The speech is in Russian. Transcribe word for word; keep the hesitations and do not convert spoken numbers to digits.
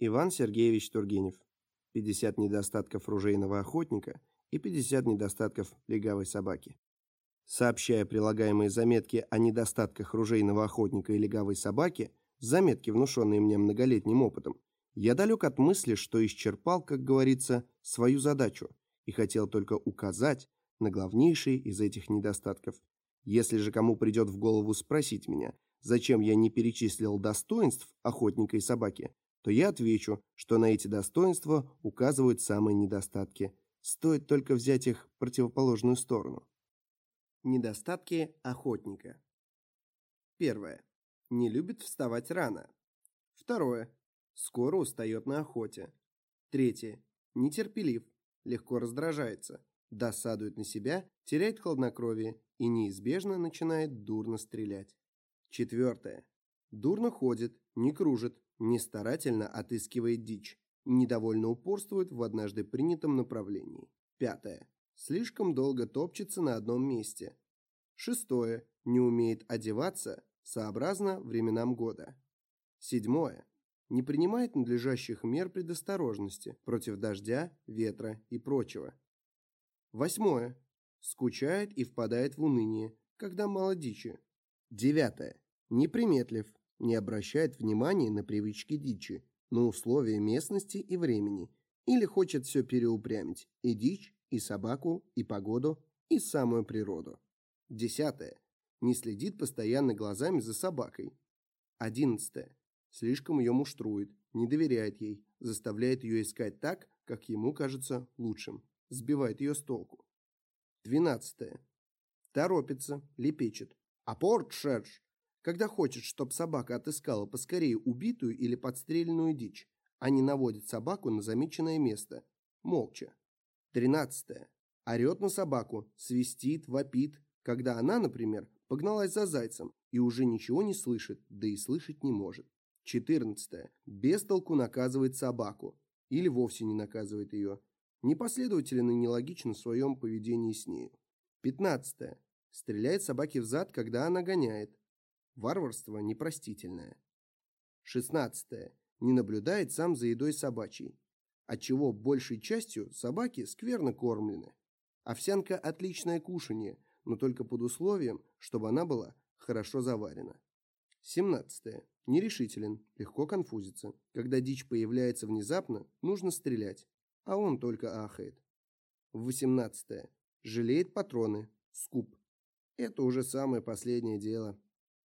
Иван Сергеевич Тургенев. пятьдесят недостатков ружейного охотника и пятьдесят недостатков легавой собаки. Сообщая прилагаемые заметки о недостатках ружейного охотника и легавой собаки, заметки, внушенные мне многолетним опытом, я далек от мысли, что исчерпал, как говорится, свою задачу и хотел только указать на главнейшие из этих недостатков. Если же кому придет в голову спросить меня, зачем я не перечислил достоинств охотника и собаки, то я отвечу, что на эти достоинства указывают самые недостатки. Стоит только взять их в противоположную сторону. Недостатки охотника. Первое. Не любит вставать рано. Второе. Скоро устает на охоте. Третье. Нетерпелив, легко раздражается, досадует на себя, теряет хладнокровие и неизбежно начинает дурно стрелять. Четвертое. Дурно ходит, не кружит, не старательно отыскивает дичь, недовольно упорствует в однажды принятом направлении. Пятое. Слишком долго топчется на одном месте. Шестое. Не умеет одеваться сообразно временам года. Седьмое. Не принимает надлежащих мер предосторожности против дождя, ветра и прочего. Восьмое. Скучает и впадает в уныние, когда мало дичи. Девятое. Неприметлив, не обращает внимания на привычки дичи, на условия местности и времени, или хочет все переупрямить, и дичь, и собаку, и погоду, и самую природу. Десятое. Не следит постоянно глазами за собакой. Одиннадцатое. Слишком ее муштрует, не доверяет ей, заставляет ее искать так, как ему кажется лучшим, сбивает ее с толку. Двенадцатое. Торопится, лепечет. «Апорт, шерш!» Когда хочет, чтоб собака отыскала поскорее убитую или подстреленную дичь, а не наводит собаку на замеченное место, молча. Тринадцатое. Орет на собаку, свистит, вопит, когда она, например, погналась за зайцем и уже ничего не слышит, да и слышать не может. Четырнадцатое. Без толку наказывает собаку или вовсе не наказывает ее. Непоследователен и нелогичен в своем поведении с нею. Пятнадцатое. Стреляет собаке в зад, когда она гоняет. Варварство непростительное. Шестнадцатое. Не наблюдает сам за едой собачьей, отчего большей частью собаки скверно кормлены. Овсянка – отличное кушанье, но только под условием, чтобы она была хорошо заварена. Семнадцатое. Нерешителен, легко конфузится. Когда дичь появляется внезапно, нужно стрелять, а он только ахает. Восемнадцатое. Жалеет патроны, скуп. Это уже самое последнее дело.